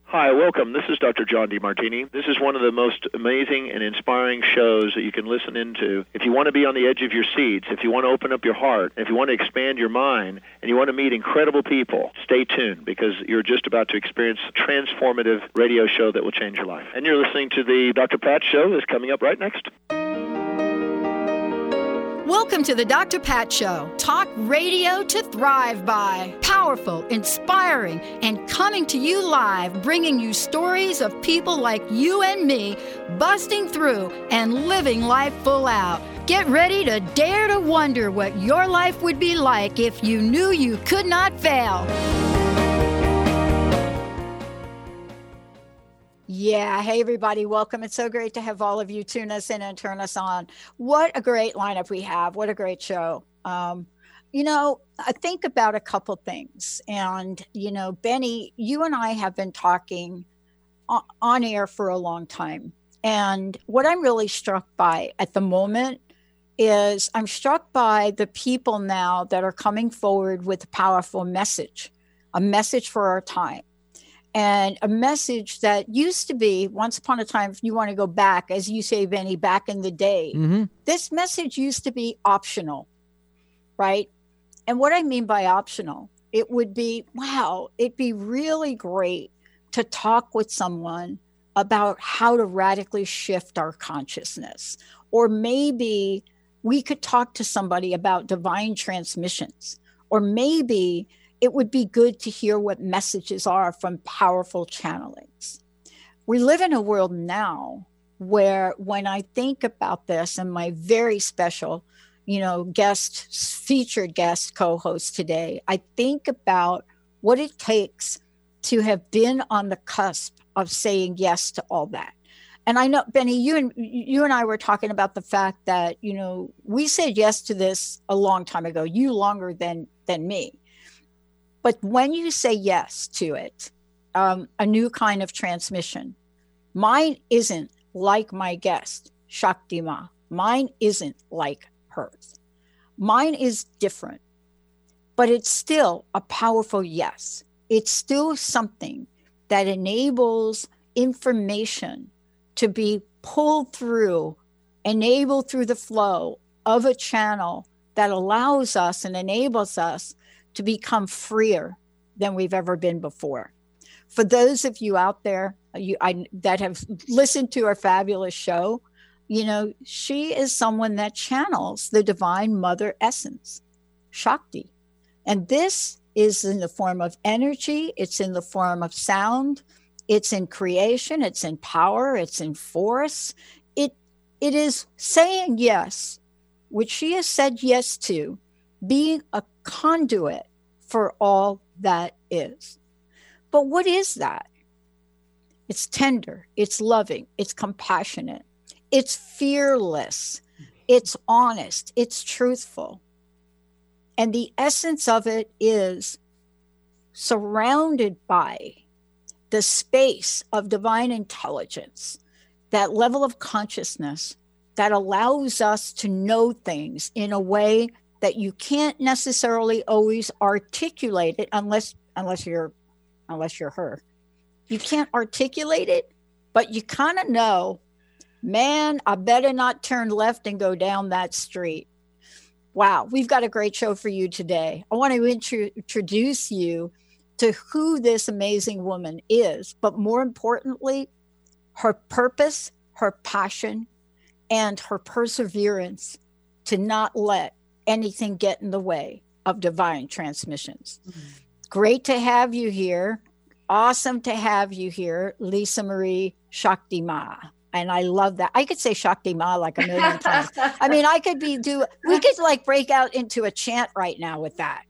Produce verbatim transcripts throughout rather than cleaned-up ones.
Hi, welcome. This is Doctor John DeMartini. This is one of the most amazing and inspiring shows that you can listen into. If you want to be on the edge of your seats, if you want to open up your heart, if you want to expand your mind, and you want to meet incredible people, stay tuned because you're just about to experience a transformative radio show that will change your life. And you're listening to the Doctor Pat Show that's coming up right next. Welcome to the Doctor Pat Show. Talk radio to thrive by. Powerful, inspiring, and coming to you live, bringing you stories of people like you and me, busting through and living life full out. Get ready to dare to wonder what your life would be like if you knew you could not fail. Yeah. Hey, everybody. Welcome. It's so great to have all of you tune us in and turn us on. What a great lineup we have. What a great show. Um, you know, I think about a couple things. And, you know, Benny, you and I have been talking on, on air for a long time. And what I'm really struck by at the moment is I'm struck by the people now that are coming forward with a powerful message, a message for our time. And a message that used to be, once upon a time, if you want to go back, as you say, Benny, back in the day, mm-hmm. this message used to be optional, right? And what I mean by optional, it would be, wow, it'd be really great to talk with someone about how to radically shift our consciousness. Or maybe we could talk to somebody about divine transmissions. Or maybe it would be good to hear what messages are from powerful channelings. We live in a world now where when I think about this and my very special, you know, guest, featured guest co-host today, I think about what it takes to have been on the cusp of saying yes to all that. And I know, Benny, you and you and I were talking about the fact that, you know, we said yes to this a long time ago, you longer than than me. But when you say yes to it, um, a new kind of transmission, mine isn't like my guest, Shakti Ma. Mine isn't like hers. Mine is different, but it's still a powerful yes. It's still something that enables information to be pulled through, enabled through the flow of a channel that allows us and enables us to become freer than we've ever been before. For those of you out there you, I, that have listened to our fabulous show, you know, she is someone that channels the divine mother essence, Shakti. And this is in the form of energy. It's in the form of sound. It's in creation. It's in power. It's in force. It, it is saying yes, which she has said yes to, being a conduit for all that is. But what is that? It's tender, it's loving, it's compassionate, it's fearless, it's honest, it's truthful. And the essence of it is surrounded by the space of divine intelligence, that level of consciousness that allows us to know things in a way that you can't necessarily always articulate it unless unless you're unless you're her. You can't articulate it, but you kind of know, man, I better not turn left and go down that street. Wow, we've got a great show for you today. I want to intro- introduce you to who this amazing woman is, but more importantly, her purpose, her passion, and her perseverance to not let anything get in the way of divine transmissions. Mm-hmm. Great to have you here. Awesome to have you here, Lisa Marie Shakti Ma. And I love that. I could say Shakti Ma like a million times. I mean, I could be do, we could like break out into a chant right now with that.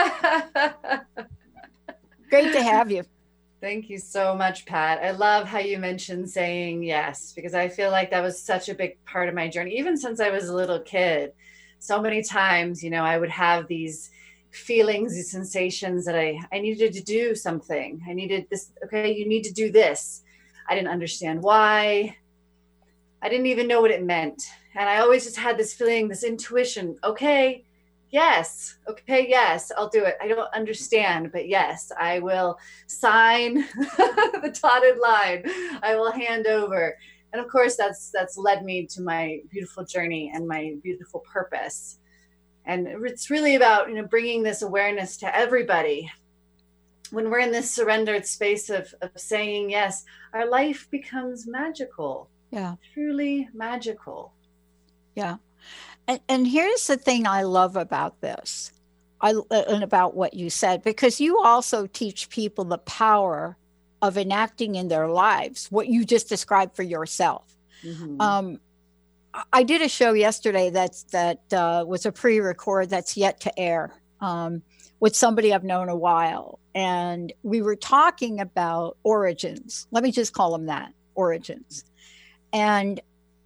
Great to have you. Thank you so much, Pat. I love how you mentioned saying yes, because I feel like that was such a big part of my journey, even since I was a little kid. So many times, you know, I would have these feelings, these sensations that I, I needed to do something. I needed this. Okay, you need to do this. I didn't understand why. I didn't even know what it meant. And I always just had this feeling, this intuition. Okay, yes, okay, yes, I'll do it. I don't understand, but yes, I will sign the dotted line. I will hand over. And of course, that's that's led me to my beautiful journey and my beautiful purpose. And it's really about, you know, bringing this awareness to everybody. When we're in this surrendered space of, of saying yes, our life becomes magical. Yeah. Truly magical. Yeah. And, and here's the thing I love about this, I, and about what you said, because you also teach people the power of enacting in their lives what you just described for yourself. Mm-hmm. Um, I did a show yesterday that's, that uh, was a pre-record that's yet to air um, with somebody I've known a while. And we were talking about origins. Let me just call them that, origins. And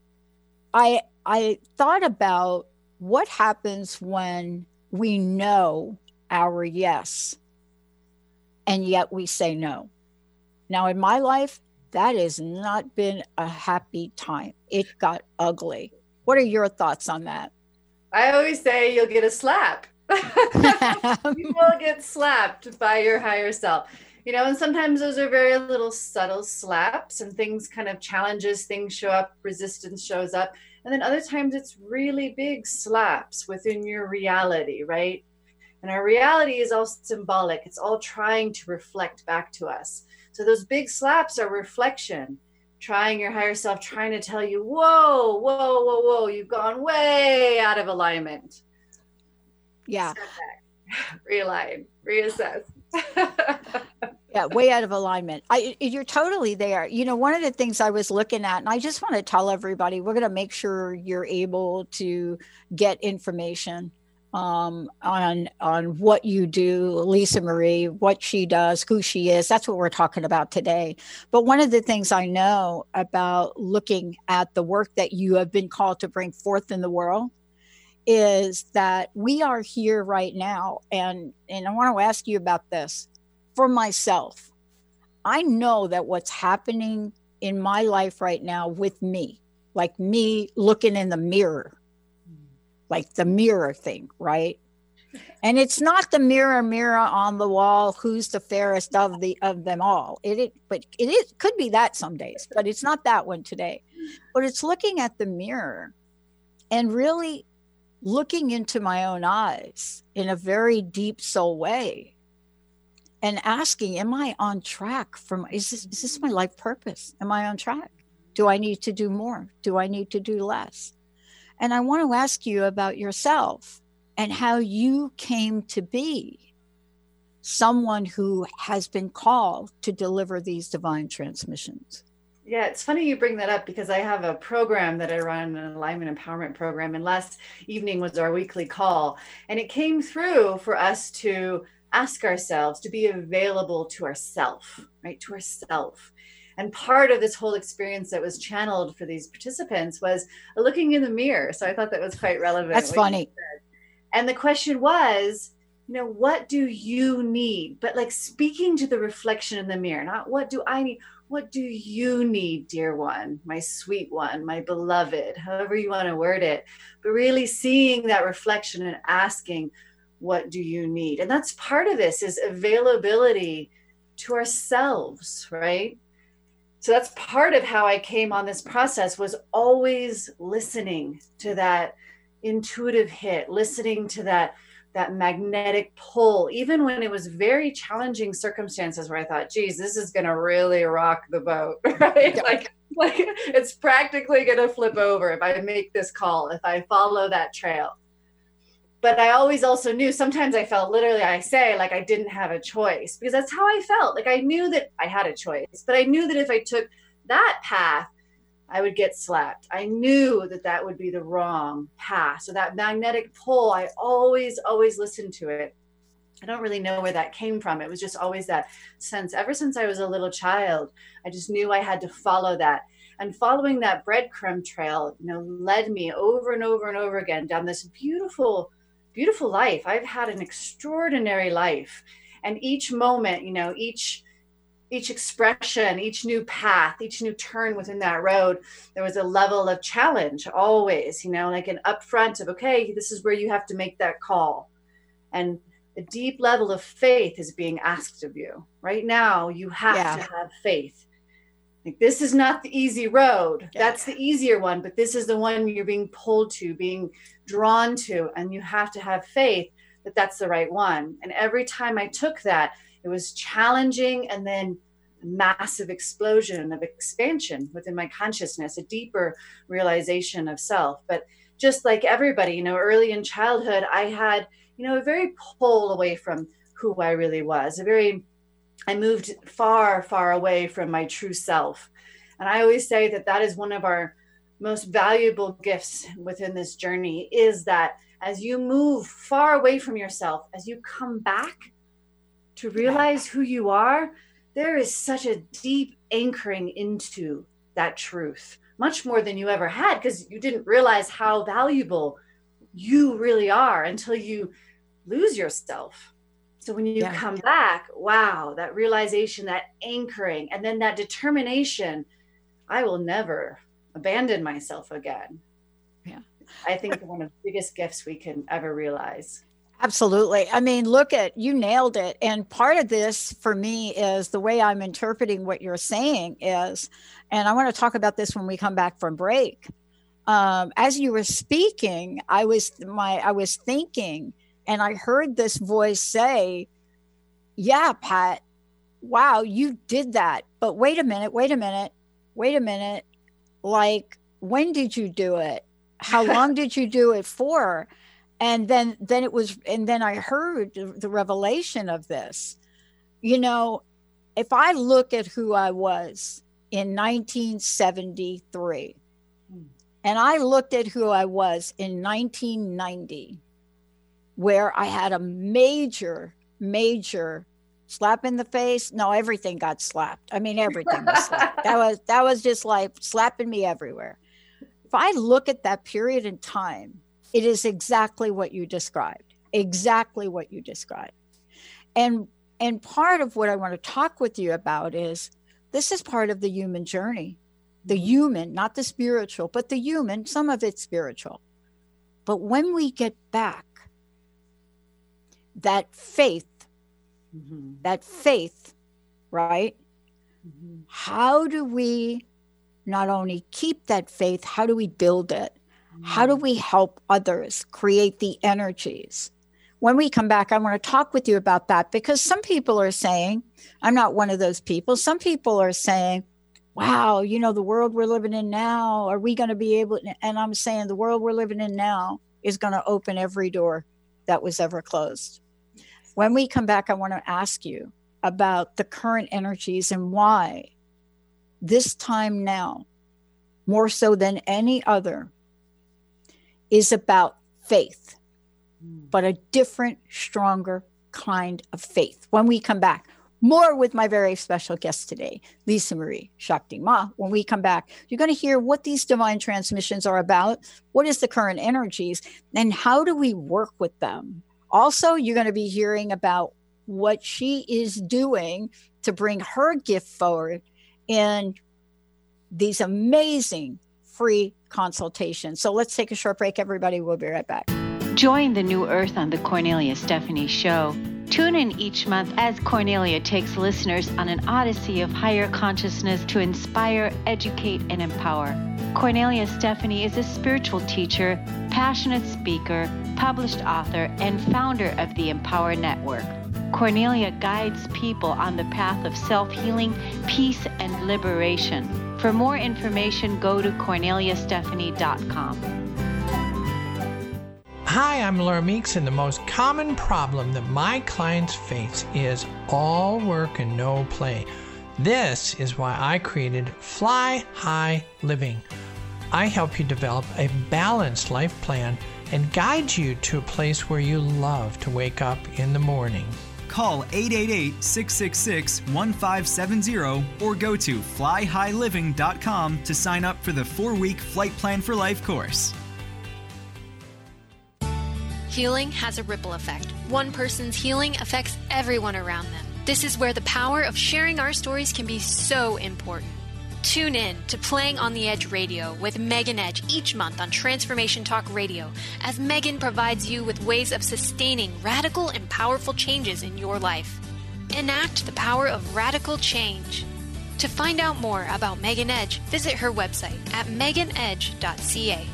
I, I thought about what happens when we know our yes, and yet we say no. Now, in my life, that has not been a happy time. It got ugly. What are your thoughts on that? I always say you'll get a slap. You will get slapped by your higher self. You know, and sometimes those are very little subtle slaps, and things kind of challenges, things show up, resistance shows up. And then other times it's really big slaps within your reality, right? And our reality is all symbolic. It's all trying to reflect back to us. So those big slaps are reflection, trying your higher self, trying to tell you, whoa, whoa, whoa, whoa, you've gone way out of alignment. Yeah. Step back, realign, reassess. Yeah, way out of alignment. I, you're totally there. You know, one of the things I was looking at, and I just want to tell everybody, we're going to make sure you're able to get information um, on on what you do, Lisa Marie, what she does, who she is. That's what we're talking about today. But one of the things I know about looking at the work that you have been called to bring forth in the world is that we are here right now. And, and I want to ask you about this. For myself, I know that what's happening in my life right now with me, like me looking in the mirror, like the mirror thing, right? And it's not the mirror, mirror on the wall, who's the fairest of the of them all. It, it but it is, could be that some days, but it's not that one today. But it's looking at the mirror and really looking into my own eyes in a very deep soul way. And asking, am I on track for my, is this, is this my life purpose? Am I on track? Do I need to do more? Do I need to do less? And I want to ask you about yourself and how you came to be someone who has been called to deliver these divine transmissions. Yeah, it's funny you bring that up because I have a program that I run, an alignment empowerment program. And last evening was our weekly call. And it came through for us to ask ourselves to be available to ourself, right? To ourself. And part of this whole experience that was channeled for these participants was looking in the mirror. So I thought that was quite relevant. That's funny. And the question was, you know, what do you need? But like speaking to the reflection in the mirror, not what do I need? What do you need, dear one, my sweet one, my beloved, however you want to word it, but really seeing that reflection and asking, what do you need? And that's part of this is availability to ourselves, right? So that's part of how I came on this process was always listening to that intuitive hit, listening to that, that magnetic pull, even when it was very challenging circumstances where I thought, geez, this is going to really rock the boat, right? Yeah. Like, like it's practically going to flip over if I make this call, if I follow that trail. But I always also knew sometimes I felt literally, I say like I didn't have a choice because that's how I felt. Like I knew that I had a choice, but I knew that if I took that path, I would get slapped. I knew that that would be the wrong path. So that magnetic pull, I always, always listened to it. I don't really know where that came from. It was just always that sense. Ever since I was a little child, I just knew I had to follow that. And following that breadcrumb trail, you know, led me over and over and over again down this beautiful beautiful life. I've had an extraordinary life. And each moment, you know, each each expression, each new path, each new turn within that road, there was a level of challenge always, you know, like an upfront of, okay, this is where you have to make that call. And a deep level of faith is being asked of you. Right now, you have yeah. to have faith. Like, this is not the easy road. Yeah. That's the easier one, but this is the one you're being pulled to, being drawn to, and you have to have faith that that's the right one. And every time I took that, it was challenging, and then a massive explosion of expansion within my consciousness, a deeper realization of self. But just like everybody, you know, early in childhood, I had, you know, a very pull away from who I really was, a very I moved far, far away from my true self. And I always say that that is one of our most valuable gifts within this journey, is that as you move far away from yourself, as you come back to realize who you are, there is such a deep anchoring into that truth, much more than you ever had, because you didn't realize how valuable you really are until you lose yourself. So when you yeah. come back, wow, that realization, that anchoring, and then that determination, I will never abandon myself again. Yeah. I think one of the biggest gifts we can ever realize. Absolutely. I mean, look at, you nailed it. And part of this for me is the way I'm interpreting what you're saying is, and I want to talk about this when we come back from break. Um, as you were speaking, I was my I was thinking, and I heard this voice say, yeah, Pat, wow, you did that. But wait a minute, wait a minute, wait a minute. Like, when did you do it? How long did you do it for? And then, then it was, and then I heard the revelation of this. You know, if I look at who I was in nineteen seventy-three, and I looked at who I was in nineteen ninety, where I had a major, major slap in the face. No, everything got slapped. I mean, everything was slapped. That was, that was just like slapping me everywhere. If I look at that period in time, it is exactly what you described, exactly what you described. And, and part of what I want to talk with you about is, this is part of the human journey, the human, not the spiritual, but the human, some of it's spiritual. But when we get back, that faith, mm-hmm. that faith, right? Mm-hmm. How do we not only keep that faith, how do we build it? Mm-hmm. How do we help others create the energies? When we come back, I want to talk with you about that, because some people are saying, I'm not one of those people. Some people are saying, wow, you know, the world we're living in now, are we going to be able to? And I'm saying the world we're living in now is going to open every door that was ever closed. When we come back, I want to ask you about the current energies and why this time now, more so than any other, is about faith, but a different, stronger kind of faith. When we come back, more with my very special guest today, Lisa Marie Shakti Ma. When we come back, you're going to hear what these divine transmissions are about, what is the current energies, and how do we work with them? Also, you're going to be hearing about what she is doing to bring her gift forward in these amazing free consultations. So let's take a short break, everybody. We'll be right back. Join the New Earth on the Cornelia Stephanie Show. Tune in each month as Cornelia takes listeners on an odyssey of higher consciousness to inspire, educate, and empower. Cornelia Stephanie is a spiritual teacher, passionate speaker, published author, and founder of the Empower Network. Cornelia guides people on the path of self-healing, peace, and liberation. For more information, go to cornelia stephanie dot com. Hi, I'm Laura Meeks, and the most common problem that my clients face is all work and no play. This is why I created Fly High Living. I help you develop a balanced life plan and guide you to a place where you love to wake up in the morning. Call eight eight eight, six six six, one five seven zero or go to fly high living dot com to sign up for the four-week Flight Plan for Life course. Healing has a ripple effect. One person's healing affects everyone around them. This is where the power of sharing our stories can be so important. Tune in to Playing on the Edge Radio with Megan Edge each month on Transformation Talk Radio, as Megan provides you with ways of sustaining radical and powerful changes in your life. Enact the power of radical change. To find out more about Megan Edge, visit her website at megan edge dot c a.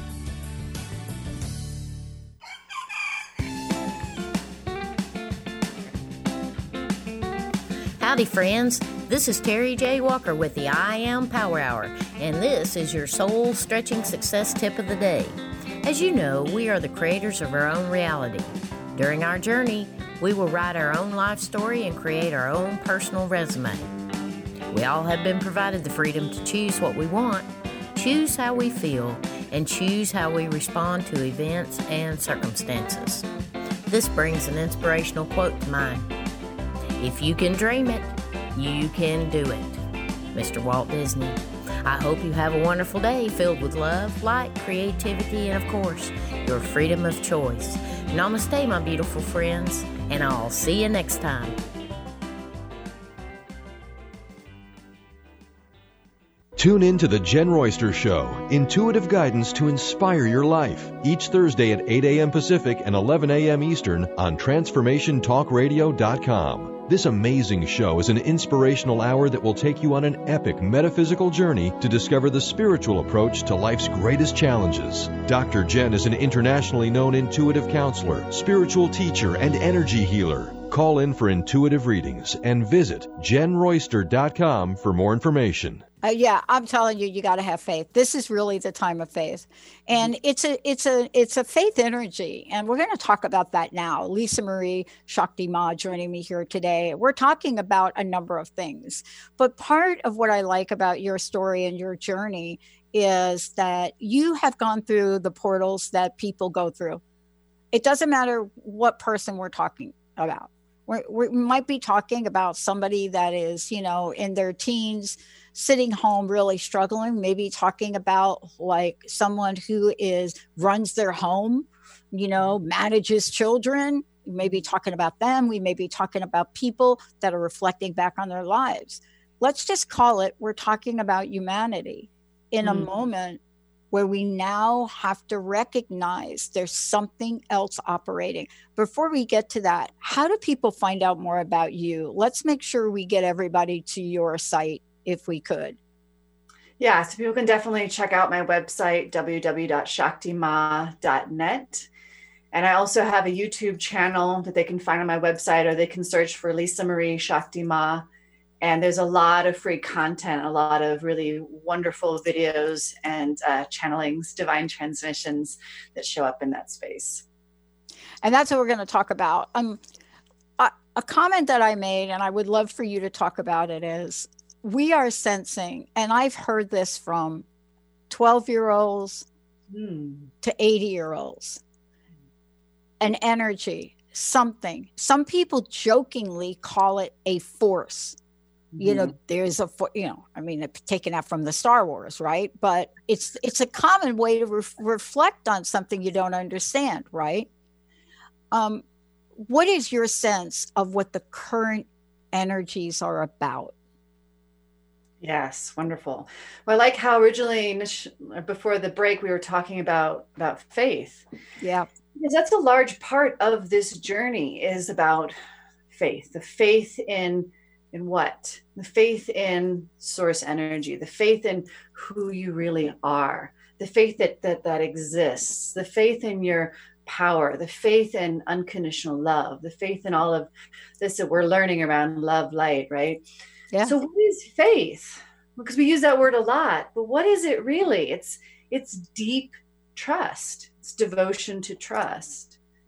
Howdy, friends. This is Terry J. Walker with the I Am Power Hour, and this is your soul-stretching success tip of the day. As you know, we are the creators of our own reality. During our journey, we will write our own life story and create our own personal resume. We all have been provided the freedom to choose what we want, choose how we feel, and choose how we respond to events and circumstances. This brings an inspirational quote to mind. If you can dream it, you can do it. Mister Walt Disney. I hope you have a wonderful day filled with love, light, creativity, and of course, your freedom of choice. Namaste, my beautiful friends, and I'll see you next time. Tune in to The Jen Royster Show, intuitive guidance to inspire your life, each Thursday at eight a.m. Pacific and eleven a.m. Eastern on transformation talk radio dot com. This amazing show is an inspirational hour that will take you on an epic metaphysical journey to discover the spiritual approach to life's greatest challenges. Doctor Jen is an internationally known intuitive counselor, spiritual teacher, and energy healer. Call in for intuitive readings and visit jen royster dot com for more information. Uh, yeah, I'm telling you, you got to have faith. This is really the time of faith, and it's a it's a it's a faith energy, and we're going to talk about that now. Lisa Marie Shakti Ma joining me here today. We're talking about a number of things, but part of what I like about your story and your journey is that you have gone through the portals that people go through. It doesn't matter what person we're talking about. We're, we might be talking about somebody that is, you know, in their teens, sitting home really struggling, maybe talking about like someone who is runs their home, you know, manages children. We may be talking about them. We may be talking about people that are reflecting back on their lives. Let's just call it, we're talking about humanity in mm-hmm. a moment where we now have to recognize there's something else operating. Before we get to that, how do people find out more about you? Let's make sure we get everybody to your site if we could. Yeah, so people can definitely check out my website, w w w dot shakti ma dot net. And I also have a YouTube channel that they can find on my website, or they can search for Lisa Marie Shakti Ma. And there's a lot of free content, a lot of really wonderful videos and uh, channelings, divine transmissions that show up in that space. And that's what we're going to talk about. Um, a, a comment that I made, and I would love for you to talk about it, is we are sensing, and I've heard this from twelve-year-olds hmm. to eighty-year-olds, an energy, something. Some people jokingly call it a force. You know, there's a, you know, I mean, taken that from the Star Wars, right? But it's it's a common way to re- reflect on something you don't understand, right? Um, what is your sense of what the current energies are about? Yes, wonderful. Well, I like how originally, before the break, we were talking about, about faith. Yeah. Because that's a large part of this journey, is about faith, the faith in in what? The faith in source energy, the faith in who you really are, the faith that that that exists, the faith in your power, the faith in unconditional love, the faith in all of this that we're learning around love, light, right? Yeah. So what is faith? Because we use that word a lot, but what is it really? It's it's deep trust. It's devotion to trust.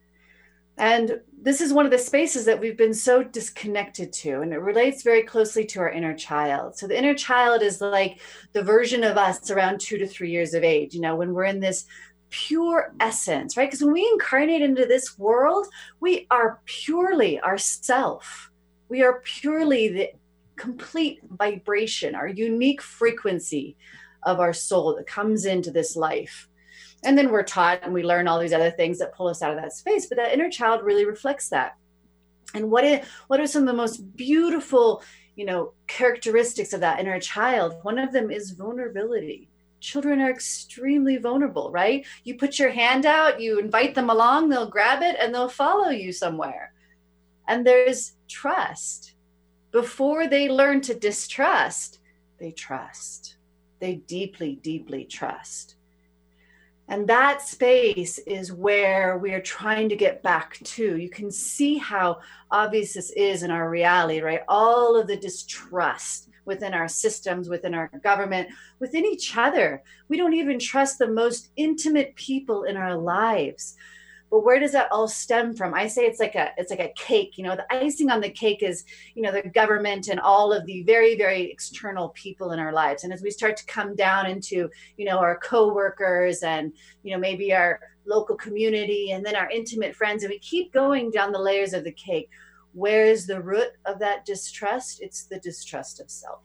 And this is one of the spaces that we've been so disconnected to, and it relates very closely to our inner child. So the inner child is like the version of us around two to three years of age, you know, when we're in this pure essence, right? Because when we incarnate into this world, we are purely ourself. We are purely the complete vibration, our unique frequency of our soul that comes into this life. And then we're taught and we learn all these other things that pull us out of that space. But that inner child really reflects that. And what is, what are some of the most beautiful, you know, characteristics of that inner child? One of them is vulnerability. Children are extremely vulnerable, right? You put your hand out, you invite them along, they'll grab it and they'll follow you somewhere. And there's trust. Before they learn to distrust, they trust. They deeply, deeply trust. And that space is where we are trying to get back to. You can see how obvious this is in our reality, right? All of the distrust within our systems, within our government, within each other. We don't even trust the most intimate people in our lives. But where does that all stem from? I say it's like a it's like a cake. You know, the icing on the cake is, you know, the government and all of the very, very external people in our lives. And as we start to come down into, you know, our coworkers and, you know, maybe our local community and then our intimate friends, and we keep going down the layers of the cake, where is the root of that distrust? It's the distrust of self.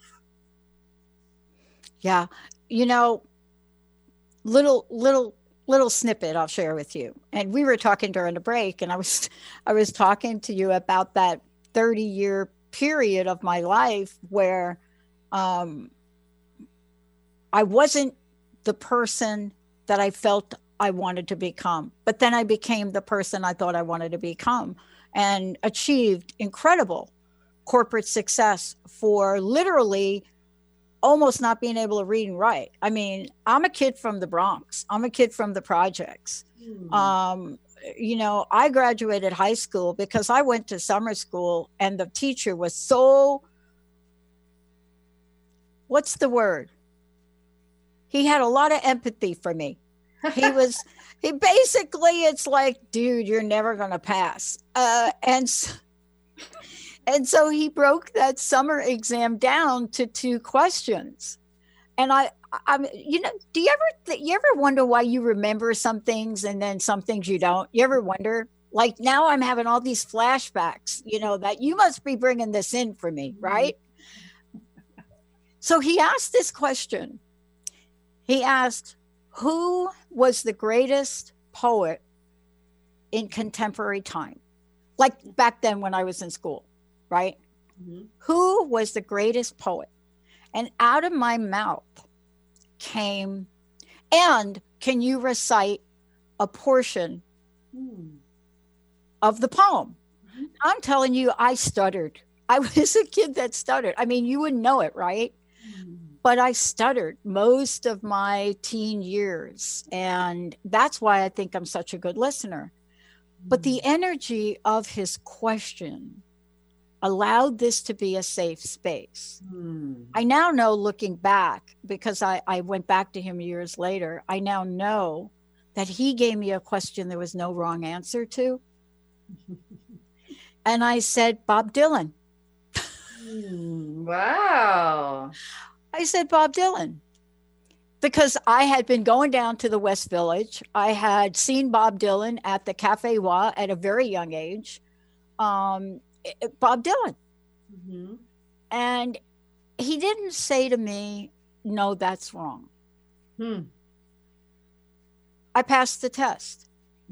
Yeah. You know, little, little, little snippet I'll share with you. And we were talking during the break, and I was, I was talking to you about that thirty year period of my life where um, I wasn't the person that I felt I wanted to become, but then I became the person I thought I wanted to become, and achieved incredible corporate success for literally almost not being able to read and write. I mean, I'm a kid from the Bronx. I'm a kid from the projects. Mm. Um, you know, I graduated high school because I went to summer school and the teacher was so, what's the word? He had a lot of empathy for me. He was, he basically, it's like, dude, you're never going to pass. Uh, and, and so he broke that summer exam down to two questions. And I, I, you know, do you ever, you ever wonder why you remember some things and then some things you don't? You ever wonder? Like now I'm having all these flashbacks, you know, that you must be bringing this in for me, right? So he asked this question. He asked, who was the greatest poet in contemporary time? Like back then when I was in school, right? Mm-hmm. Who was the greatest poet? And out of my mouth came, and can you recite a portion mm. of the poem? Mm-hmm. I'm telling you, I stuttered. I was a kid that stuttered. I mean, you wouldn't know it, right? Mm. But I stuttered most of my teen years. And that's why I think I'm such a good listener. Mm. But the energy of his question allowed this to be a safe space. Hmm. I now know, looking back, because I, I went back to him years later, I now know that he gave me a question there was no wrong answer to. And I said, Bob Dylan. Hmm. Wow. I said, Bob Dylan. Because I had been going down to the West Village. I had seen Bob Dylan at the Cafe Wa at a very young age. Um, Bob Dylan. Mm-hmm. And he didn't say to me, no, that's wrong. Hmm. I passed the test.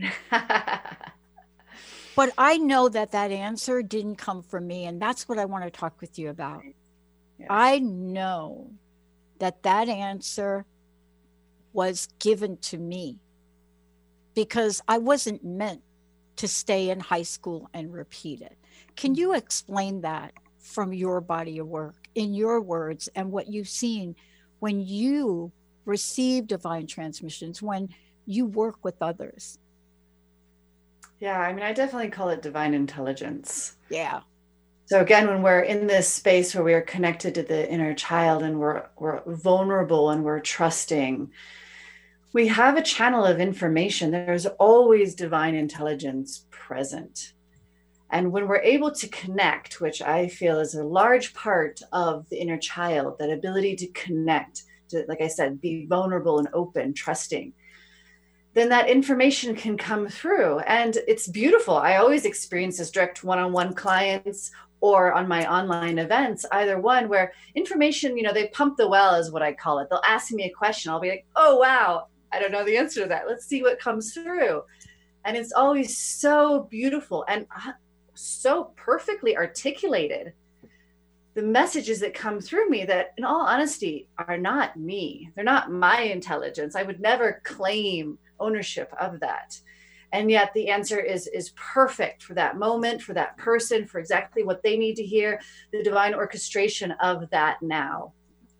But I know that that answer didn't come from me. And that's what I want to talk with you about. Yes. I know that that answer was given to me because I wasn't meant to stay in high school and repeat it. Can you explain that from your body of work, in your words, and what you've seen when you receive divine transmissions, when you work with others? Yeah, I mean, I definitely call it divine intelligence. Yeah. So again, when we're in this space where we are connected to the inner child and we're we're vulnerable and we're trusting, we have a channel of information. There's always divine intelligence present. And when we're able to connect, which I feel is a large part of the inner child, that ability to connect, to, like I said, be vulnerable and open, trusting, then that information can come through. And it's beautiful. I always experience this direct one-on-one clients or on my online events, either one, where information, you know, they pump the well is what I call it. They'll ask me a question. I'll be like, oh, wow, I don't know the answer to that. Let's see what comes through. And it's always so beautiful. And so perfectly articulated the messages that come through me that, in all honesty, are not me. They're not my intelligence. I would never claim ownership of that. And yet the answer is, is perfect for that moment, for that person, for exactly what they need to hear, the divine orchestration of that now.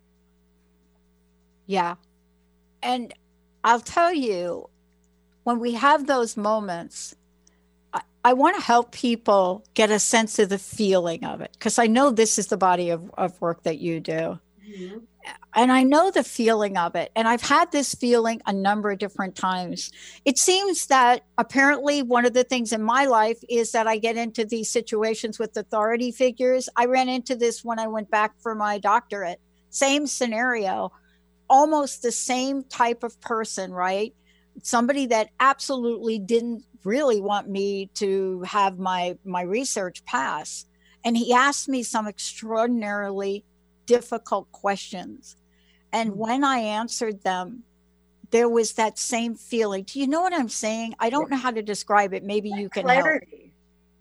Yeah. And I'll tell you, when we have those moments, I, I want to help people get a sense of the feeling of it, because I know this is the body of, of work that you do. Mm-hmm. And I know the feeling of it. And I've had this feeling a number of different times. It seems that apparently one of the things in my life is that I get into these situations with authority figures. I ran into this when I went back for my doctorate. Same scenario, almost the same type of person, right? Somebody that absolutely didn't really want me to have my, my research pass. And he asked me some extraordinarily difficult questions. And when I answered them, there was that same feeling. Do you know what I'm saying? I don't know how to describe it. Maybe you can Clarity.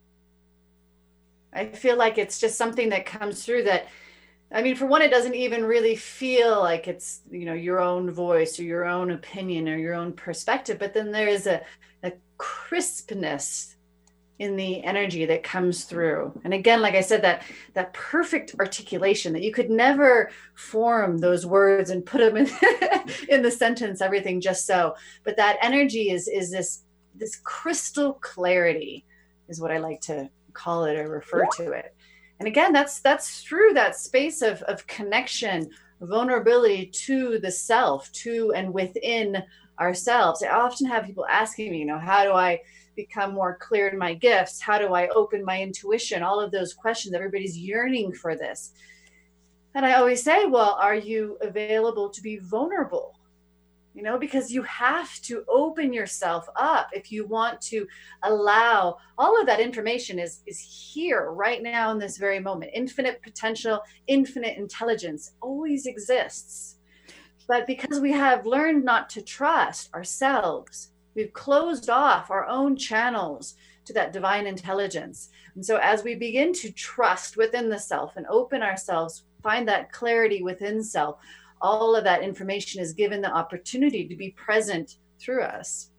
help. I feel like it's just something that comes through that, I mean, for one, it doesn't even really feel like it's, you know, your own voice or your own opinion or your own perspective, but then there is a, a crispness in the energy that comes through. And again, like I said, that that perfect articulation that you could never form those words and put them in, in the sentence, everything just so. But that energy is is this this crystal clarity is what I like to call it or refer to it. And again, that's that's through that space of, of connection, vulnerability to the self, to and within ourselves. I often have people asking me, you know, how do I become more clear in my gifts? How do I open my intuition? All of those questions, everybody's yearning for this. And I always say, well, are you available to be vulnerable? You know, because you have to open yourself up if you want to allow all of that information is, is here right now in this very moment. Infinite potential, infinite intelligence always exists. But because we have learned not to trust ourselves, we've closed off our own channels to that divine intelligence. And so as we begin to trust within the self and open ourselves, find that clarity within self, all of that information is given the opportunity to be present through us.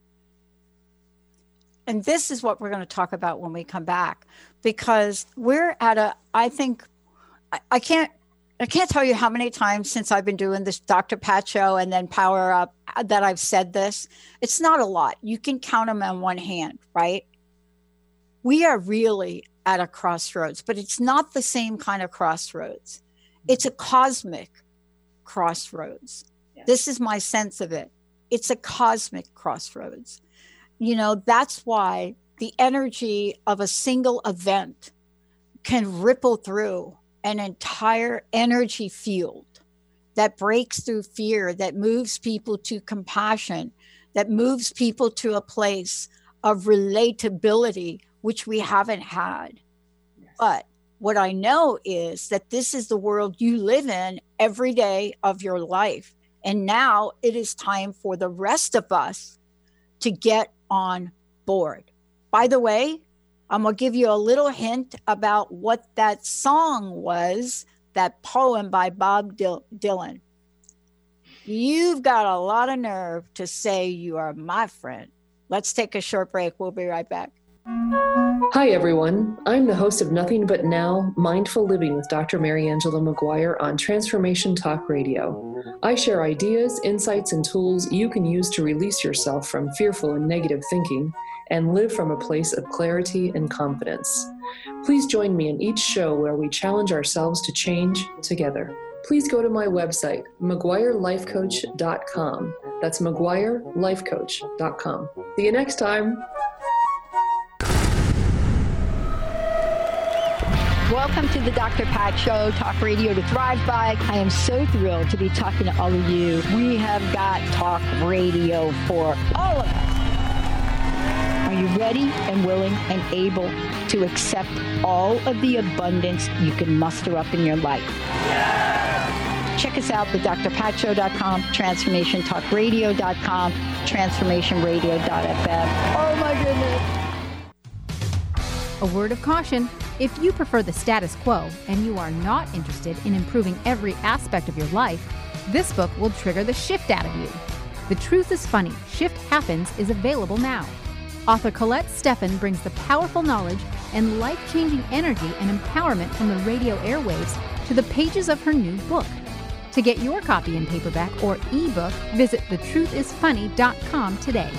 And this is what we're going to talk about when we come back, because we're at a, I think, I, I can't, I can't tell you how many times since I've been doing this Doctor Pat show and then Power Up that I've said this. It's not a lot. You can count them on one hand, right? We are really at a crossroads, but it's not the same kind of crossroads. It's a cosmic crossroads. Yeah. This is my sense of it. It's a cosmic crossroads. You know, that's why the energy of a single event can ripple through an entire energy field that breaks through fear, that moves people to compassion, that moves people to a place of relatability, which we haven't had. Yes. But what I know is that this is the world you live in every day of your life. And now it is time for the rest of us to get on board. By the way, I'm going to give you a little hint about what that song was, that poem by Bob Dylan. You've got a lot of nerve to say you are my friend. Let's take a short break. We'll be right back. Hi, everyone. I'm the host of Nothing But Now, Mindful Living with Doctor Mary Angela McGuire on Transformation Talk Radio. I share ideas, insights, and tools you can use to release yourself from fearful and negative thinking and live from a place of clarity and confidence. Please join me in each show where we challenge ourselves to change together. Please go to my website, mcguire life coach dot com. That's mcguire life coach dot com. See you next time. Welcome to the Doctor Pat Show, talk radio to thrive by. I am so thrilled to be talking to all of you. We have got talk radio for all of us. Are you ready and willing and able to accept all of the abundance you can muster up in your life? Yeah! Check us out, the dr pat show dot com, transformation talk radio dot com, transformation radio dot f m. Oh my goodness. A word of caution, if you prefer the status quo and you are not interested in improving every aspect of your life, this book will trigger the shift out of you. The Truth is Funny, Shift Happens is available now. Author Colette Steffen brings the powerful knowledge and life-changing energy and empowerment from the radio airwaves to the pages of her new book. To get your copy in paperback or ebook, visit the truth is funny dot com today.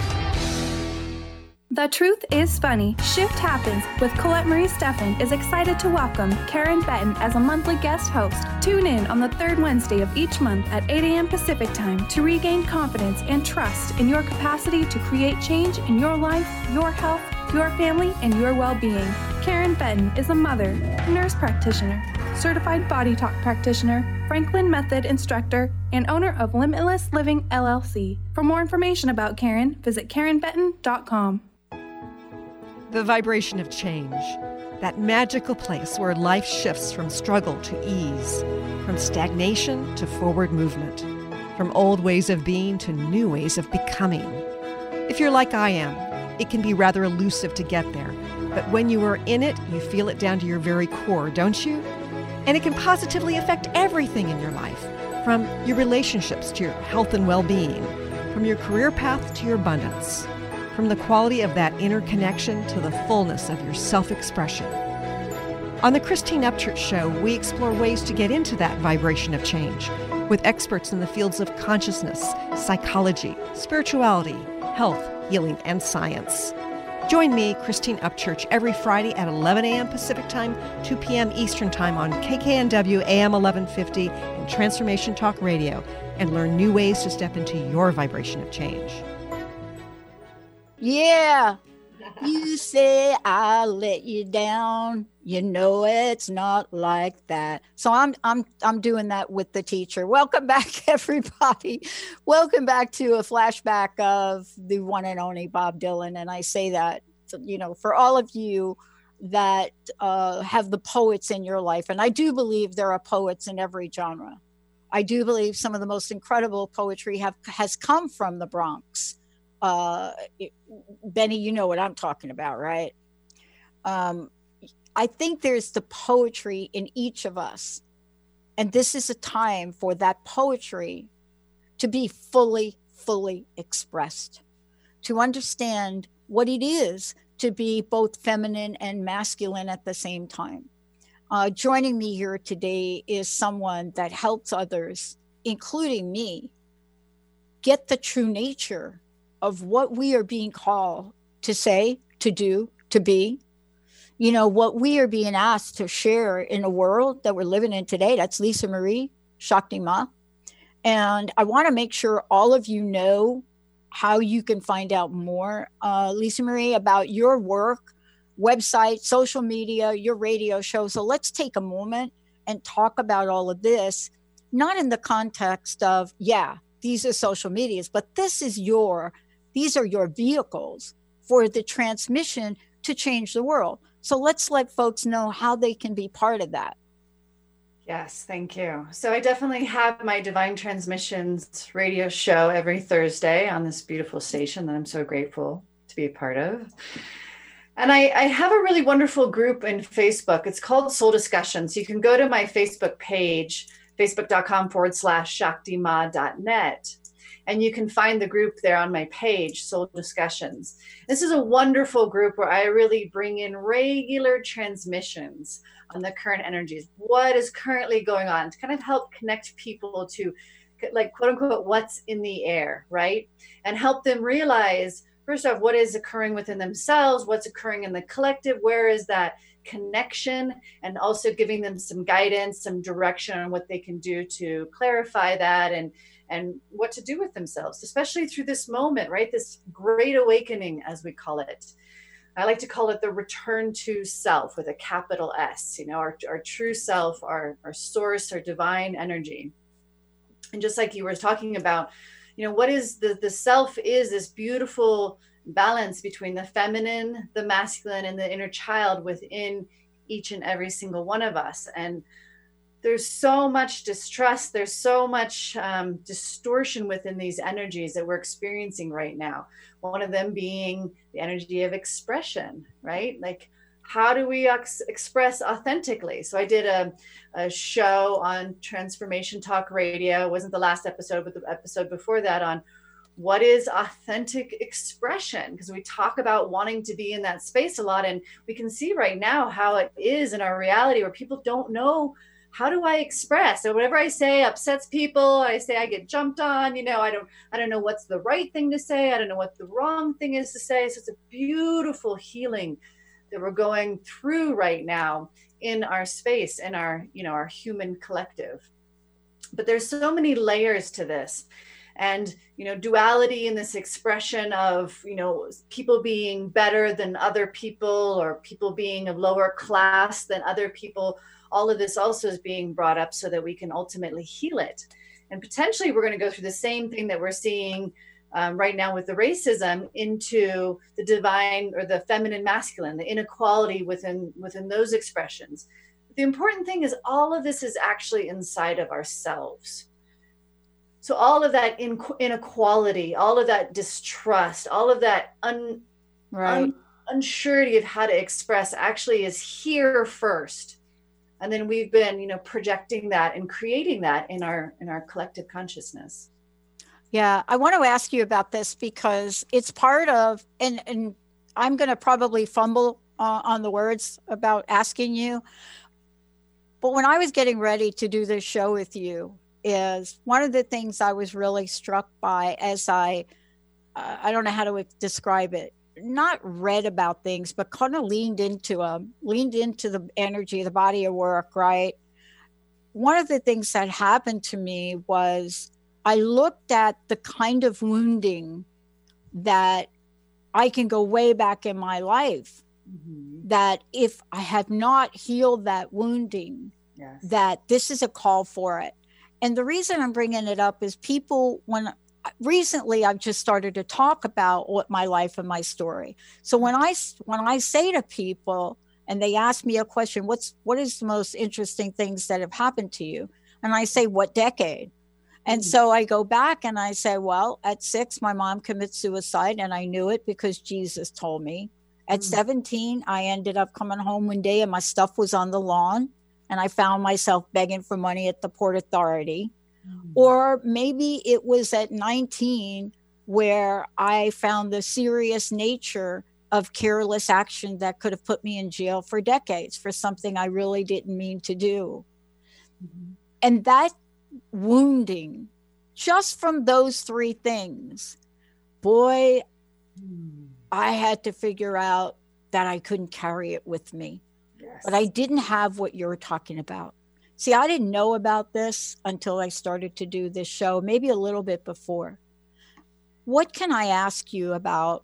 The Truth is Funny, Shift Happens with Colette Marie Steffen is excited to welcome Karen Benton as a monthly guest host. Tune in on the third Wednesday of each month at eight a.m. Pacific Time to regain confidence and trust in your capacity to create change in your life, your health, your family, and your well-being. Karen Benton is a mother, nurse practitioner, certified body talk practitioner, Franklin Method instructor, and owner of Limitless Living L L C. For more information about Karen, visit karen benton dot com. The vibration of change, that magical place where life shifts from struggle to ease, from stagnation to forward movement, from old ways of being to new ways of becoming. If you're like I am, it can be rather elusive to get there, but when you are in it, you feel it down to your very core, don't you? And it can positively affect everything in your life, from your relationships to your health and well-being, from your career path to your abundance, from the quality of that inner connection to the fullness of your self-expression. On the Christine Upchurch Show, we explore ways to get into that vibration of change with experts in the fields of consciousness, psychology, spirituality, health, healing, and science. Join me, Christine Upchurch, every Friday at eleven a.m. Pacific Time, two p.m. Eastern Time on K K N W A M eleven fifty and Transformation Talk Radio, and learn new ways to step into your vibration of change. Yeah, you say I let you down. You know it's not like that. So I'm I'm I'm doing that with the teacher. Welcome back, everybody. Welcome back to a flashback of the one and only Bob Dylan. And I say that, you know, for all of you that uh, have the poets in your life. And I do believe there are poets in every genre. I do believe some of the most incredible poetry have has come from the Bronx. Uh, it, Benny, you know what I'm talking about, right? Um, I think there's the poetry in each of us. And this is a time for that poetry to be fully, fully expressed, to understand what it is to be both feminine and masculine at the same time. Uh, joining me here today is someone that helps others, including me, get the true nature of what we are being called to say, to do, to be. You know, what we are being asked to share in a world that we're living in today. That's Lisa Marie Shakti Ma. And I want to make sure all of you know how you can find out more, uh, Lisa Marie, about your work, website, social media, your radio show. So let's take a moment and talk about all of this, not in the context of, yeah, these are social medias, but this is your, these are your vehicles for the transmission to change the world. So let's let folks know how they can be part of that. Yes, thank you. So I definitely have my Divine Transmissions radio show every Thursday on this beautiful station that I'm so grateful to be a part of. And I, I have a really wonderful group in Facebook. It's called Soul Discussions. You can go to my Facebook page, facebook.com forward slash shaktima.net. And you can find the group there on my page, Soul Discussions. This is a wonderful group where I really bring in regular transmissions on the current energies, what is currently going on, to kind of help connect people to, like, quote unquote, what's in the air, right? And help them realize, first off, what is occurring within themselves, what's occurring in the collective, where is that connection, and also giving them some guidance, some direction on what they can do to clarify that and and what to do with themselves, especially through this moment, right? This great awakening, as we call it. I like to call it the return to self with a capital S, you know, our, our true self, our, our source, our divine energy. And just like you were talking about, you know, what is the, the self is this beautiful balance between the feminine, the masculine, and the inner child within each and every single one of us. And there's so much distrust. There's so much um, distortion within these energies that we're experiencing right now. One of them being the energy of expression, right? Like, how do we ex- express authentically? So I did a, a show on Transformation Talk Radio. It wasn't the last episode, but the episode before that on what is authentic expression? Because we talk about wanting to be in that space a lot. And we can see right now how it is in our reality where people don't know, how do I express? So whatever I say upsets people. I say I get jumped on, you know, I don't, I don't know what's the right thing to say. I don't know what the wrong thing is to say. So it's a beautiful healing that we're going through right now in our space, in our, you know, our human collective. But there's so many layers to this. And, you know, duality in this expression of, you know, people being better than other people or people being of lower class than other people. All of this also is being brought up so that we can ultimately heal it. And potentially we're going to go through the same thing that we're seeing um, right now with the racism into the divine or the feminine masculine, the inequality within within those expressions. The important thing is all of this is actually inside of ourselves. So all of that in, inequality, all of that distrust, all of that un, right. un, unsurety of how to express actually is here first. And then we've been, you know, projecting that and creating that in our in our collective consciousness. Yeah, I want to ask you about this because it's part of, and, and I'm going to probably fumble uh, on the words about asking you. But when I was getting ready to do this show with you, is one of the things I was really struck by as I, uh, I don't know how to describe it, not read about things, but kind of leaned into them, leaned into the energy, the body of work, right? One of the things that happened to me was I looked at the kind of wounding that I can go way back in my life, mm-hmm. that if I have not healed that wounding, yes. that this is a call for it. And the reason I'm bringing it up is people, when recently I've just started to talk about what my life and my story. So when I, when I say to people and they ask me a question, what's, what is the most interesting things that have happened to you? And I say, what decade? And mm-hmm. so I go back and I say, well, at six, my mom committed suicide and I knew it because Jesus told me. At mm-hmm. seventeen, I ended up coming home one day and my stuff was on the lawn. And I found myself begging for money at the Port Authority. Mm. Or maybe it was at nineteen where I found the serious nature of careless action that could have put me in jail for decades for something I really didn't mean to do. Mm-hmm. And that wounding, just from those three things, boy, mm. I had to figure out that I couldn't carry it with me. Yes. But I didn't have what you're talking about. See, I didn't know about this until I started to do this show, maybe a little bit before. What can I ask you about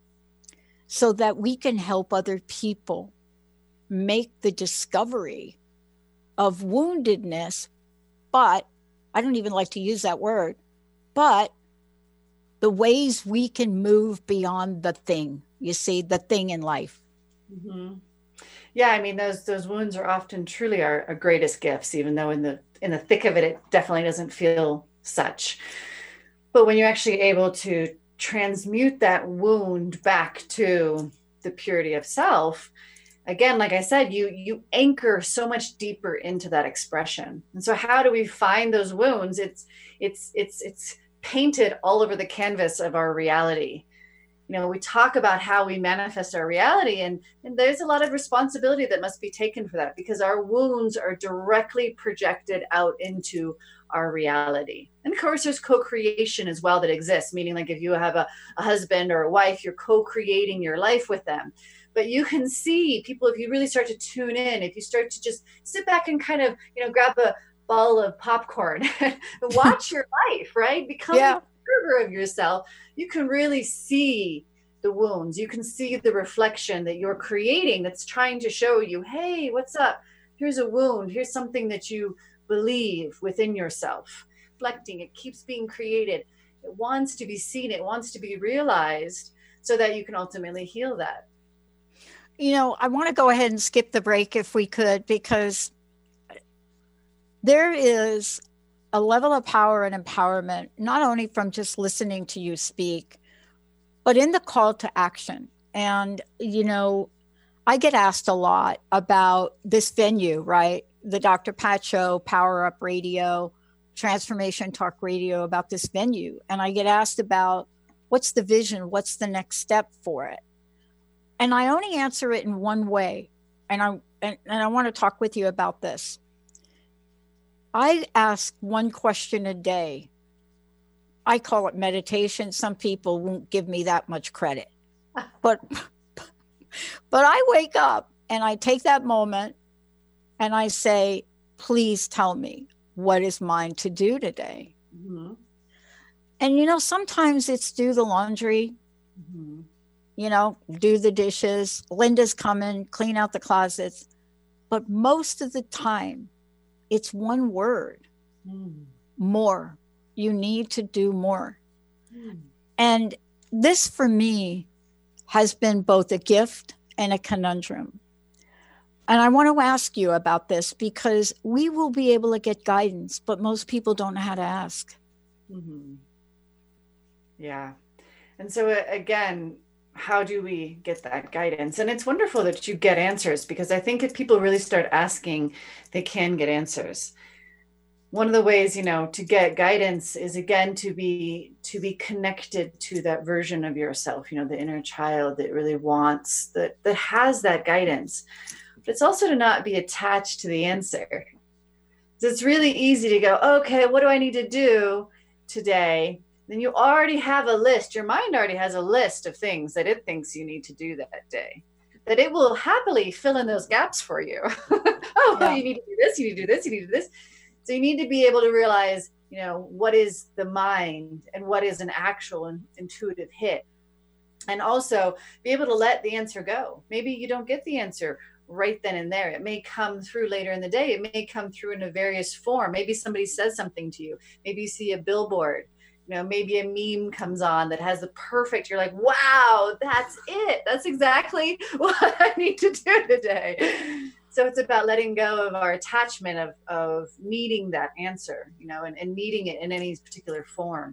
so that we can help other people make the discovery of woundedness, but I don't even like to use that word, but the ways we can move beyond the thing, you see, the thing in life. Mm-hmm. Yeah, I mean, those those wounds are often truly our, our greatest gifts, even though in the in the thick of it, it definitely doesn't feel such. But when you're actually able to transmute that wound back to the purity of self, again, like I said, you you anchor so much deeper into that expression. And so how do we find those wounds? It's it's it's it's painted all over the canvas of our reality. You know, we talk about how we manifest our reality, and, and there's a lot of responsibility that must be taken for that because our wounds are directly projected out into our reality. And of course, there's co-creation as well that exists, meaning like if you have a, a husband or a wife, you're co-creating your life with them. But you can see people, if you really start to tune in, if you start to just sit back and kind of, you know, grab a ball of popcorn and watch your life, right? Become yeah. a observer of yourself. You can really see the wounds. You can see the reflection that you're creating that's trying to show you, hey, what's up? Here's a wound. Here's something that you believe within yourself. Reflecting, it keeps being created. It wants to be seen. It wants to be realized so that you can ultimately heal that. You know, I want to go ahead and skip the break if we could, because there is a level of power and empowerment, not only from just listening to you speak, but in the call to action. And, you know, I get asked a lot about this venue, right? The Doctor Pat Show, Power Up Radio, Transformation Talk Radio, about this venue. And I get asked about what's the vision? What's the next step for it? And I only answer it in one way. And I, and, and I want to talk with you about this. I ask one question a day. I call it meditation. Some people won't give me that much credit. But but I wake up and I take that moment and I say, please tell me, what is mine to do today? Mm-hmm. And, you know, sometimes it's do the laundry, mm-hmm. you know, do the dishes. Linda's coming, clean out the closets. But most of the time, it's one word, mm. more. You need to do more. Mm. And this, for me, has been both a gift and a conundrum. And I want to ask you about this because we will be able to get guidance, but most people don't know how to ask. Mm-hmm. Yeah. And so, uh, again, how do we get that guidance? And it's wonderful that you get answers, because I think if people really start asking, they can get answers. One of the ways, you know, to get guidance is, again, to be to be connected to that version of yourself, you know, the inner child that really wants, that that has that guidance. But it's also to not be attached to the answer. So it's really easy to go, okay, what do I need to do today? Then you already have a list. Your mind already has a list of things that it thinks you need to do that day, that it will happily fill in those gaps for you. oh, yeah. You need to do this, you need to do this, you need to do this. So you need to be able to realize, you know, what is the mind and what is an actual and intuitive hit. And also be able to let the answer go. Maybe you don't get the answer right then and there. It may come through later in the day. It may come through in a various form. Maybe somebody says something to you. Maybe you see a billboard. You know, maybe a meme comes on that has the perfect, you're like, wow, that's it. That's exactly what I need to do today. So it's about letting go of our attachment of, of needing that answer, you know, and, and needing it in any particular form.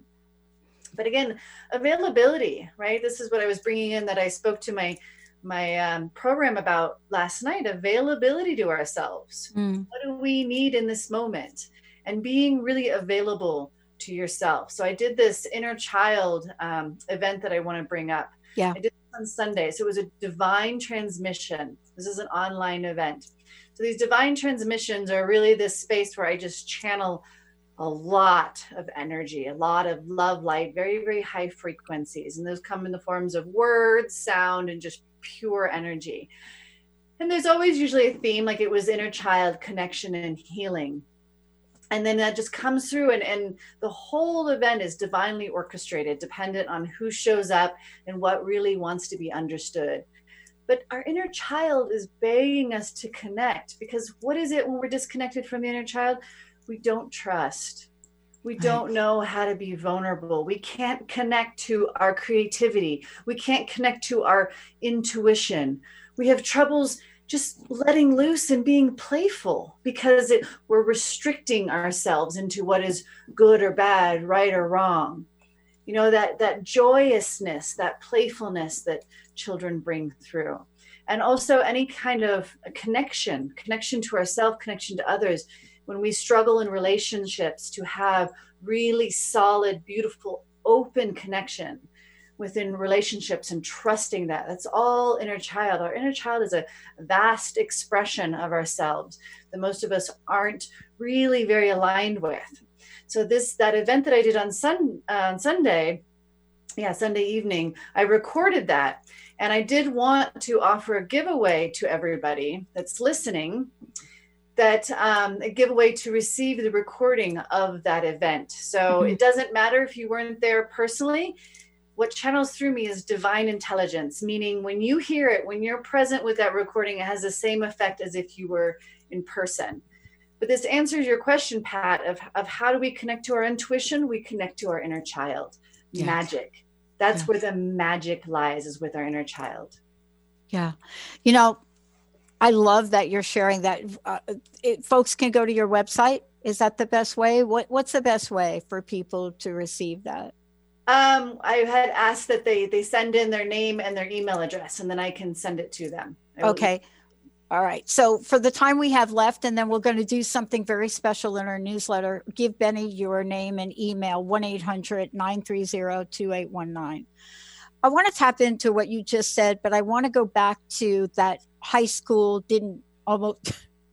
But again, availability, right? This is what I was bringing in that I spoke to my my um, program about last night, availability to ourselves. Mm. What do we need in this moment? And being really available to yourself. So I did this inner child um, event that I want to bring up. Yeah. I did this on Sunday. So it was a divine transmission. This is an online event. So these divine transmissions are really this space where I just channel a lot of energy, a lot of love light, very, very high frequencies. And those come in the forms of words, sound, and just pure energy. And there's always usually a theme, like it was inner child connection and healing. And then that just comes through, and, and the whole event is divinely orchestrated, dependent on who shows up and what really wants to be understood. But our inner child is begging us to connect, because what is it when we're disconnected from the inner child? We don't trust. We don't know how to be vulnerable. We can't connect to our creativity. We can't connect to our intuition. We have troubles just letting loose and being playful, because it, we're restricting ourselves into what is good or bad, right or wrong. You know, that, that joyousness, that playfulness that children bring through. And also any kind of connection, connection to ourselves, connection to others. When we struggle in relationships, to have really solid, beautiful, open connection within relationships and trusting that. That's all inner child. Our inner child is a vast expression of ourselves that most of us aren't really very aligned with. So this, that event that I did on Sun, uh, on Sunday, yeah, Sunday evening, I recorded that. And I did want to offer a giveaway to everybody that's listening, that um, a giveaway to receive the recording of that event. So mm-hmm. It doesn't matter if you weren't there personally. What channels through me is divine intelligence, meaning when you hear it, when you're present with that recording, it has the same effect as if you were in person. But this answers your question, Pat, of, of how do we connect to our intuition? We connect to our inner child. Yes. Magic. That's yes. where the magic lies, is with our inner child. Yeah. You know, I love that you're sharing that. Uh, it, folks can go to your website. Is that the best way? What What's the best way for people to receive that? Um, I had asked that they, they send in their name and their email address, and then I can send it to them. Okay. All right. So for the time we have left, and then we're going to do something very special in our newsletter, give Benny your name and email, one eight hundred nine three zero two eight one nine. I want to tap into what you just said, but I want to go back to that high school didn't almost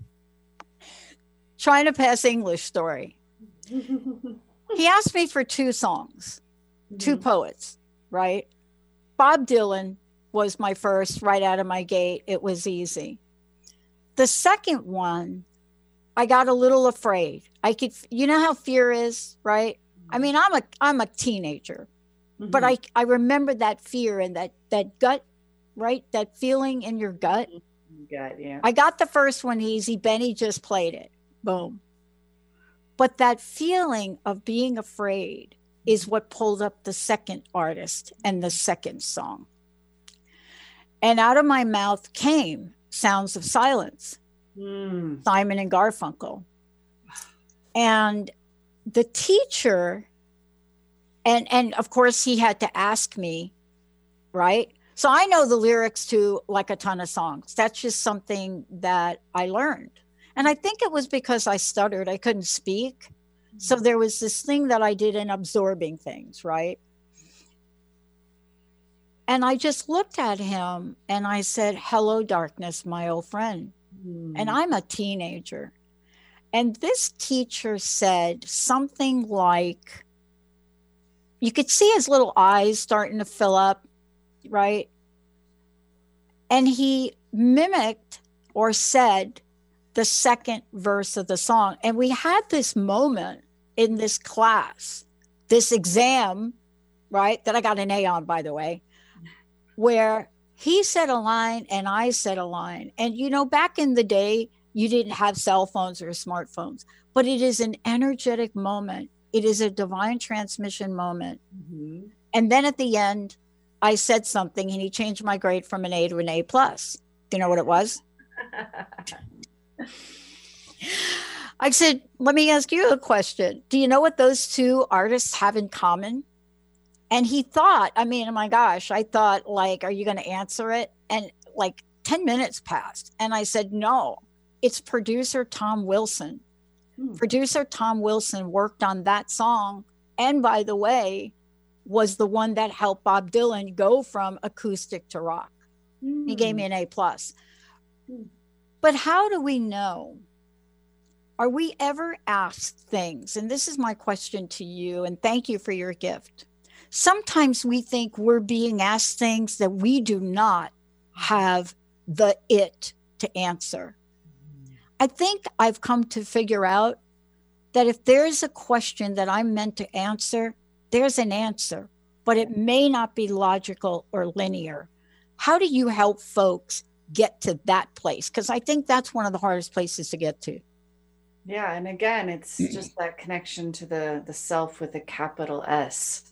trying to pass English story. He asked me for two songs, mm-hmm. two poets, right? Bob Dylan was my first right out of my gate. It was easy. The second one, I got a little afraid. I could, you know how fear is, right? I mean, I'm a, I'm a teenager, mm-hmm. but I, I remember that fear and that, that gut, right? That feeling in your gut. Gut, yeah. I got the first one easy. Benny just played it. Boom. But that feeling of being afraid is what pulled up the second artist and the second song. And out of my mouth came Sounds of Silence, mm. Simon and Garfunkel. And the teacher, and, and of course he had to ask me, right? So I know the lyrics to like a ton of songs. That's just something that I learned. And I think it was because I stuttered. I couldn't speak. So there was this thing that I did in absorbing things, right? And I just looked at him and I said, hello, darkness, my old friend. Mm. And I'm a teenager. And this teacher said something like, you could see his little eyes starting to fill up, right? And he mimicked or said the second verse of the song. And we had this moment in this class, this exam, right? That I got an A on, by the way, where he said a line and I said a line. And, you know, back in the day, you didn't have cell phones or smartphones, but it is an energetic moment. It is a divine transmission moment. Mm-hmm. And then at the end, I said something and he changed my grade from an A to an A plus. Do you know what it was? I said, let me ask you a question. Do you know what those two artists have in common? And he thought, I mean, oh my gosh, I thought like, are you going to answer it? And like ten minutes passed. And I said, no, it's producer Tom Wilson. Hmm. Producer Tom Wilson worked on that song. And by the way, was the one that helped Bob Dylan go from acoustic to rock. Hmm. He gave me an A plus. Hmm. But how do we know? Are we ever asked things? And this is my question to you, and thank you for your gift. Sometimes we think we're being asked things that we do not have the it to answer. I think I've come to figure out that if there's a question that I'm meant to answer, there's an answer, but it may not be logical or linear. How do you help folks get to that place? Because I think that's one of the hardest places to get to. Yeah. And again, it's just that connection to the, the self with a capital S.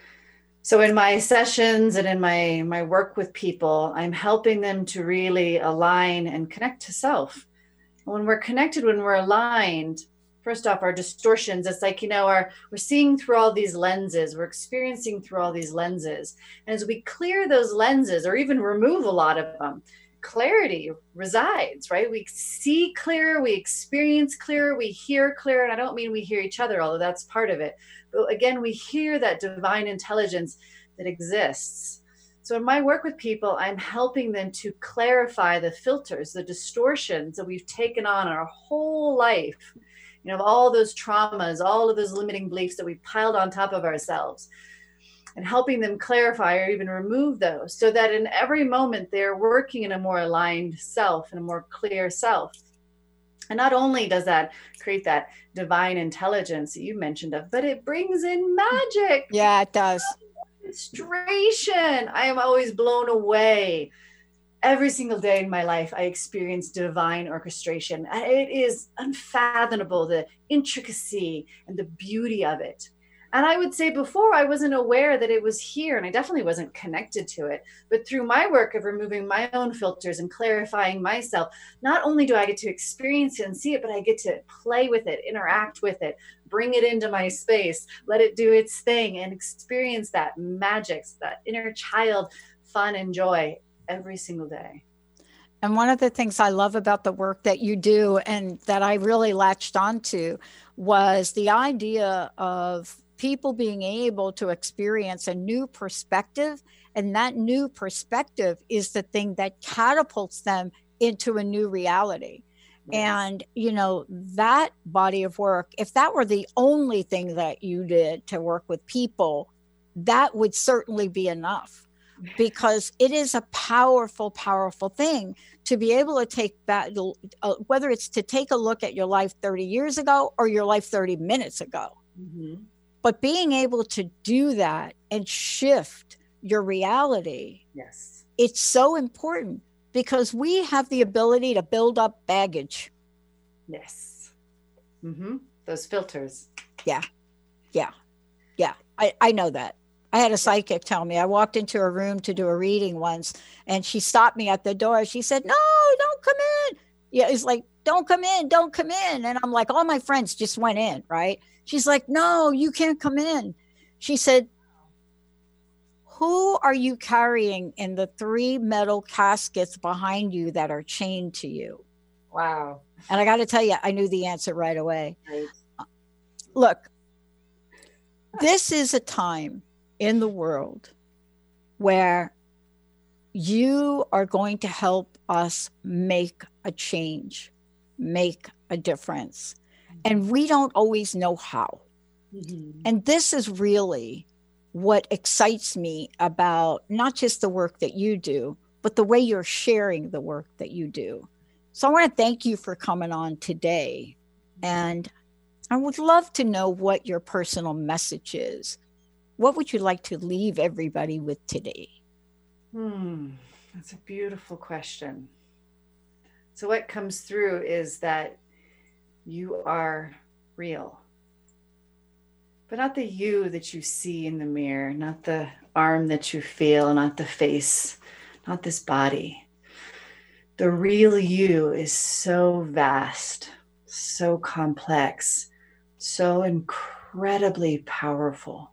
So in my sessions and in my, my work with people, I'm helping them to really align and connect to self. When we're connected, when we're aligned, first off, our distortions, it's like, you know, our, we're seeing through all these lenses, we're experiencing through all these lenses. And as we clear those lenses or even remove a lot of them, clarity resides, right? We see clearer, we experience clearer, we hear clearer. And I don't mean we hear each other, although that's part of it. But again, we hear that divine intelligence that exists. So in my work with people, I'm helping them to clarify the filters, the distortions that we've taken on our whole life, you know, all those traumas, all of those limiting beliefs that we piled on top of ourselves, and helping them clarify or even remove those so that in every moment they're working in a more aligned self and a more clear self. And not only does that create that divine intelligence that you mentioned of, but it brings in magic. Yeah, it does. Orchestration. I am always blown away. Every single day in my life, I experience divine orchestration. It is unfathomable, the intricacy and the beauty of it. And I would say before, I wasn't aware that it was here, and I definitely wasn't connected to it. But through my work of removing my own filters and clarifying myself, not only do I get to experience it and see it, but I get to play with it, interact with it, bring it into my space, let it do its thing, and experience that magic, that inner child fun and joy every single day. And one of the things I love about the work that you do and that I really latched onto was the idea of people being able to experience a new perspective. And that new perspective is the thing that catapults them into a new reality. Yes. And, you know, that body of work, if that were the only thing that you did to work with people, that would certainly be enough. Because it is a powerful, powerful thing to be able to take back, uh, whether it's to take a look at your life thirty years ago or your life thirty minutes ago. Mm-hmm. But being able to do that and shift your reality, yes, it's so important because we have the ability to build up baggage. Yes. Mm-hmm. Those filters. Yeah. Yeah. Yeah. I, I know that. I had a psychic tell me, I walked into a room to do a reading once and she stopped me at the door. She said, no, don't come in. Yeah, it's like, don't come in, don't come in. And I'm like, all my friends just went in, right? She's like, no, you can't come in. She said, who are you carrying in the three metal caskets behind you that are chained to you? Wow. And I got to tell you, I knew the answer right away. Right. Look, this is a time in the world where you are going to help us make a change, make a difference. And we don't always know how. Mm-hmm. And this is really what excites me about not just the work that you do, but the way you're sharing the work that you do. So I want to thank you for coming on today. And I would love to know what your personal message is. What would you like to leave everybody with today? Hmm, that's a beautiful question. So what comes through is that you are real, but not the you that you see in the mirror, not the arm that you feel, not the face, not this body. The real you is so vast, so complex, so incredibly powerful.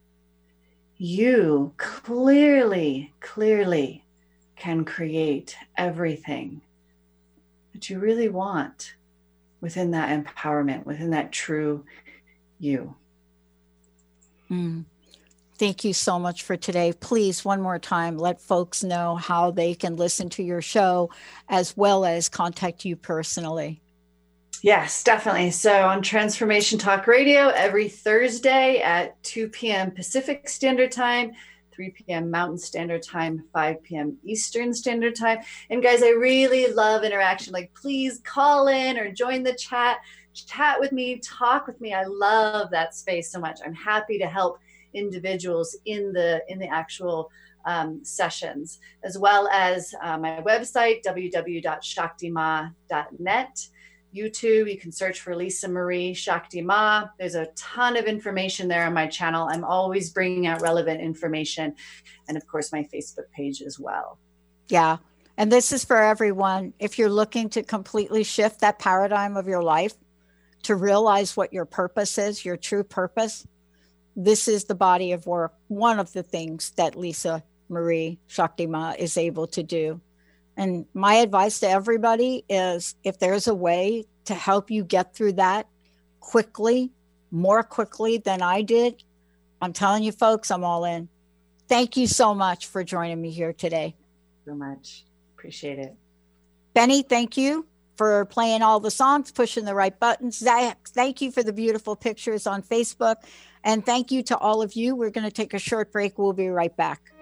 You clearly, clearly can create everything that you really want within that empowerment, within that true you. Mm. Thank you so much for today. Please, one more time, let folks know how they can listen to your show as well as contact you personally. Yes, definitely. So on Transformation Talk Radio every Thursday at two p.m. Pacific Standard Time, three p.m. Mountain Standard Time, five p.m. Eastern Standard Time. And guys, I really love interaction. Like, please call in or join the chat, chat with me, talk with me. I love that space so much. I'm happy to help individuals in the in the actual um, sessions, as well as uh, my website, w w w dot shakti ma dot net. YouTube, you can search for Lisa Marie Shakti Ma. There's a ton of information there on my channel. I'm always bringing out relevant information. And of course, my Facebook page as well. Yeah. And this is for everyone. If you're looking to completely shift that paradigm of your life, to realize what your purpose is, your true purpose, this is the body of work. One of the things that Lisa Marie Shakti Ma is able to do. And my advice to everybody is if there's a way to help you get through that quickly, more quickly than I did, I'm telling you folks, I'm all in. Thank you so much for joining me here today. So much. Appreciate it. Benny, thank you for playing all the songs, pushing the right buttons. Zach, thank you for the beautiful pictures on Facebook. And thank you to all of you. We're going to take a short break. We'll be right back.